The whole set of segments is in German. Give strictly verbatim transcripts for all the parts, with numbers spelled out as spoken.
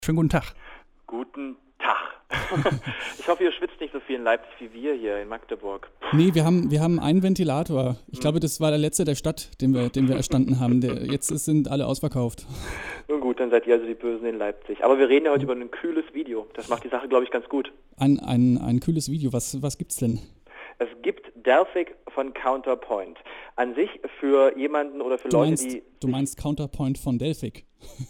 Schönen guten Tag. Guten Tag. Ich hoffe, ihr schwitzt nicht so viel in Leipzig wie wir hier in Magdeburg. Nee, wir haben, wir haben einen Ventilator. Ich glaube, das war der letzte der Stadt, den wir, den wir erstanden haben. Der, jetzt sind alle ausverkauft. Nun gut, dann seid ihr also die Bösen in Leipzig. Aber wir reden ja heute über ein kühles Video. Das macht die Sache, glaube ich, ganz gut. Ein, ein, ein kühles Video. Was, was gibt's denn? Es gibt Delphic von Counterpoint. An sich für jemanden oder für du Leute, meinst, die... Du meinst Counterpoint von Delphic.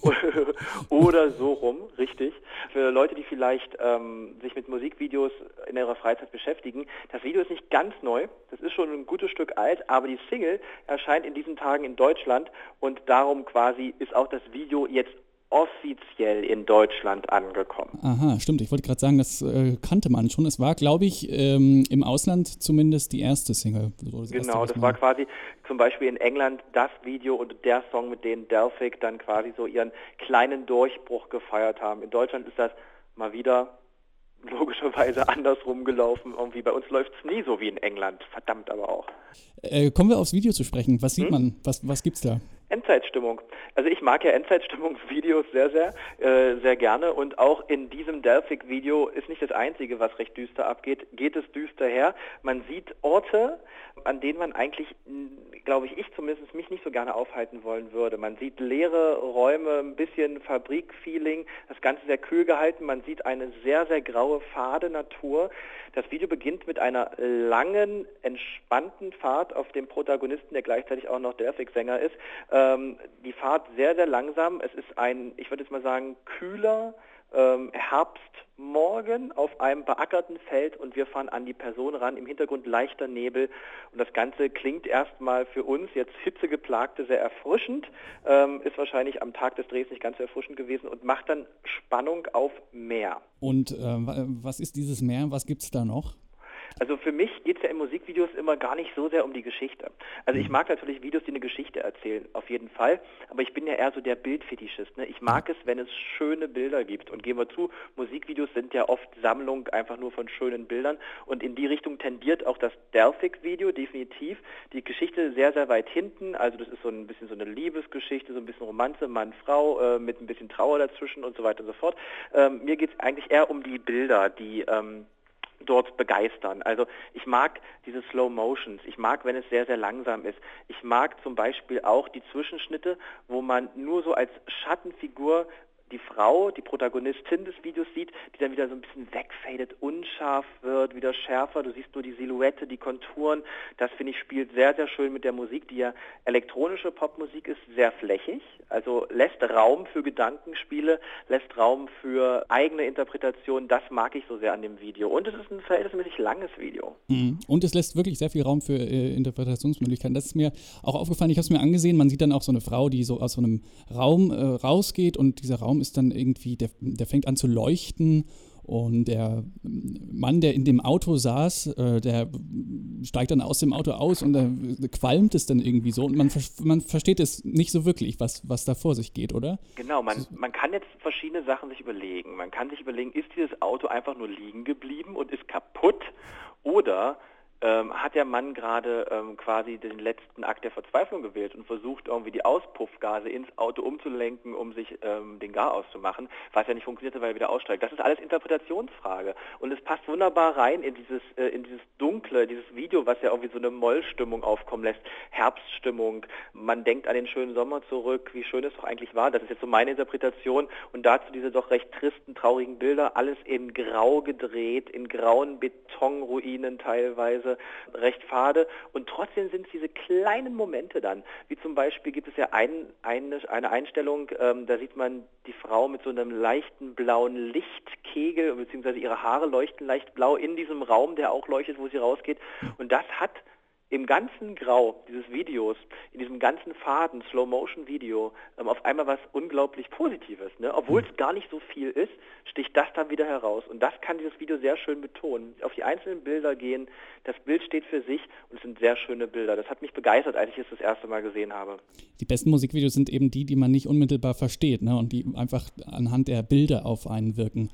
Oder so rum, richtig. Für Leute, die vielleicht ähm, sich mit Musikvideos in ihrer Freizeit beschäftigen. Das Video ist nicht ganz neu, das ist schon ein gutes Stück alt, aber die Single erscheint in diesen Tagen in Deutschland und darum quasi ist auch das Video jetzt offiziell in Deutschland angekommen. Aha, stimmt. Ich wollte gerade sagen, das äh, kannte man schon. Es war, glaube ich, ähm, im Ausland zumindest die erste Single. So das genau, erste, das war quasi zum Beispiel in England das Video und der Song, mit dem Delphic dann quasi so ihren kleinen Durchbruch gefeiert haben. In Deutschland ist das mal wieder logischerweise andersrum gelaufen. Irgendwie bei uns läuft es nie so wie in England. Verdammt aber auch. Äh, kommen wir aufs Video zu sprechen. Was sieht hm? man? Was, was gibt's da? Endzeitstimmung. Also ich mag ja Endzeitstimmungsvideos sehr, sehr, äh, sehr gerne und auch in diesem Delphic-Video ist nicht das einzige, was recht düster abgeht, geht es düster her. Man sieht Orte, an denen man eigentlich, glaube ich, ich zumindest mich nicht so gerne aufhalten wollen würde. Man sieht leere Räume, ein bisschen Fabrikfeeling, das Ganze sehr kühl gehalten. Man sieht eine sehr, sehr graue, fade Natur. Das Video beginnt mit einer langen, entspannten Fahrt auf dem Protagonisten, der gleichzeitig auch noch Delphic-Sänger ist. Ähm, die Fahrt sehr, sehr langsam. Es ist ein, ich würde jetzt mal sagen, kühler ähm, Herbstmorgen auf einem beackerten Feld und wir fahren an die Person ran. Im Hintergrund leichter Nebel und das Ganze klingt erstmal für uns, jetzt Hitzegeplagte, sehr erfrischend. Ähm, ist wahrscheinlich am Tag des Drehs nicht ganz so erfrischend gewesen und macht dann Spannung auf mehr. Und äh, was ist dieses Meer? Was gibt's da noch? Also für mich geht es ja in Musikvideos immer gar nicht so sehr um die Geschichte. Also ich mag natürlich Videos, die eine Geschichte erzählen, auf jeden Fall. Aber ich bin ja eher so der Bildfetischist. Ne? Ich mag es, wenn es schöne Bilder gibt. Und geben wir zu, Musikvideos sind ja oft Sammlung einfach nur von schönen Bildern. Und in die Richtung tendiert auch das Delphic-Video definitiv. Die Geschichte sehr, sehr weit hinten. Also das ist so ein bisschen so eine Liebesgeschichte, so ein bisschen Romanze, Mann, Frau, äh, mit ein bisschen Trauer dazwischen und so weiter und so fort. Ähm, mir geht es eigentlich eher um die Bilder, die... Ähm, dort begeistern. Also ich mag diese Slow Motions, ich mag, wenn es sehr, sehr langsam ist. Ich mag zum Beispiel auch die Zwischenschnitte, wo man nur so als Schattenfigur die Frau, die Protagonistin des Videos sieht, die dann wieder so ein bisschen wegfadet, unscharf wird, wieder schärfer. Du siehst nur die Silhouette, die Konturen. Das, finde ich, spielt sehr, sehr schön mit der Musik, die ja elektronische Popmusik ist, sehr flächig. Also lässt Raum für Gedankenspiele, lässt Raum für eigene Interpretationen. Das mag ich so sehr an dem Video. Und es ist ein verhältnismäßig langes Video. Mhm. Und es lässt wirklich sehr viel Raum für äh, Interpretationsmöglichkeiten. Das ist mir auch aufgefallen. Ich habe es mir angesehen. Man sieht dann auch so eine Frau, die so aus so einem Raum äh, rausgeht und dieser Raum ist dann irgendwie, der, der fängt an zu leuchten und der Mann, der in dem Auto saß, äh, der steigt dann aus dem Auto aus und da qualmt es dann irgendwie so und man, man versteht es nicht so wirklich, was, was da vor sich geht, oder? Genau, man, man kann jetzt verschiedene Sachen sich überlegen. Man kann sich überlegen, ist dieses Auto einfach nur liegen geblieben und ist kaputt oder Ähm, hat der Mann gerade ähm, quasi den letzten Akt der Verzweiflung gewählt und versucht irgendwie die Auspuffgase ins Auto umzulenken, um sich ähm, den Gar auszumachen, was ja nicht funktionierte, weil er wieder aussteigt. Das ist alles Interpretationsfrage und es passt wunderbar rein in dieses äh, in dieses Dunkle, dieses Video, was ja irgendwie so eine Mollstimmung aufkommen lässt, Herbststimmung. Man denkt an den schönen Sommer zurück, wie schön es doch eigentlich war. Das ist jetzt so meine Interpretation und dazu diese doch recht tristen, traurigen Bilder, alles in Grau gedreht, in grauen Betonruinen teilweise. Recht fade und trotzdem sind es diese kleinen Momente dann, wie zum Beispiel gibt es ja ein, eine, eine Einstellung, ähm, da sieht man die Frau mit so einem leichten blauen Lichtkegel, beziehungsweise ihre Haare leuchten leicht blau in diesem Raum, der auch leuchtet, wo sie rausgeht und das hat im ganzen Grau dieses Videos, in diesem ganzen faden Slow-Motion-Video ähm, auf einmal was unglaublich Positives. Ne? Obwohl es gar nicht so viel ist, sticht das dann wieder heraus. Und das kann dieses Video sehr schön betonen. Auf die einzelnen Bilder gehen, das Bild steht für sich und es sind sehr schöne Bilder. Das hat mich begeistert, als ich es das erste Mal gesehen habe. Die besten Musikvideos sind eben die, die man nicht unmittelbar versteht, ne? Und die einfach anhand der Bilder auf einen wirken.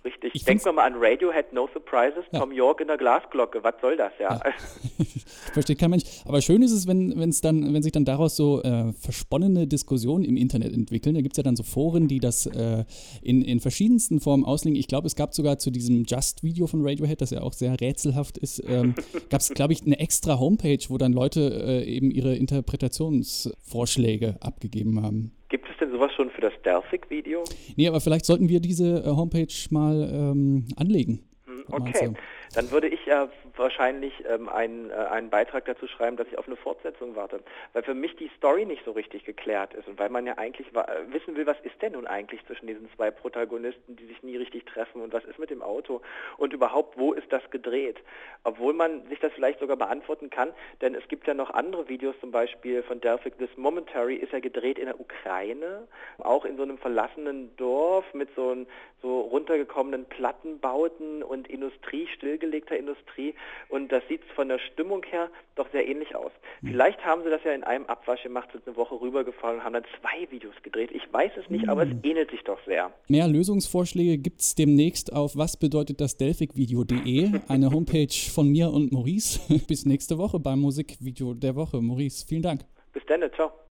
Richtig. Ich Denken wir mal an Radiohead, No Surprises, ja. Tom York in der Glasglocke. Was soll das, ja? ja. Versteht kein Mensch. Aber schön ist es, wenn, wenn's dann, wenn sich dann daraus so äh, versponnene Diskussionen im Internet entwickeln. Da gibt es ja dann so Foren, die das äh, in, in verschiedensten Formen auslegen. Ich glaube, es gab sogar zu diesem Just-Video von Radiohead, das ja auch sehr rätselhaft ist, ähm, gab es, glaube ich, eine extra Homepage, wo dann Leute äh, eben ihre Interpretationsvorschläge abgegeben haben. Gibt es denn sowas schon für das Delphic-Video? Nee, aber vielleicht sollten wir diese äh, Homepage mal ähm, anlegen. Okay, dann würde ich ja wahrscheinlich ähm, einen, äh, einen Beitrag dazu schreiben, dass ich auf eine Fortsetzung warte. Weil für mich die Story nicht so richtig geklärt ist und weil man ja eigentlich wa- wissen will, was ist denn nun eigentlich zwischen diesen zwei Protagonisten, die sich nie richtig treffen und was ist mit dem Auto und überhaupt, wo ist das gedreht? Obwohl man sich das vielleicht sogar beantworten kann, denn es gibt ja noch andere Videos, zum Beispiel von Delphic, This Momentary ist ja gedreht in der Ukraine, auch in so einem verlassenen Dorf mit so, ein, so runtergekommenen Plattenbauten und Industrie, stillgelegter Industrie und das sieht von der Stimmung her doch sehr ähnlich aus. Mhm. Vielleicht haben sie das ja in einem Abwasch gemacht, sind eine Woche rübergefahren und haben dann zwei Videos gedreht. Ich weiß es nicht, mhm. aber es ähnelt sich doch sehr. Mehr Lösungsvorschläge gibt es demnächst auf was bedeutet das Delphicvideo punkt de, eine Homepage von mir und Maurice. Bis nächste Woche beim Musikvideo der Woche. Maurice, vielen Dank. Bis dann, ciao.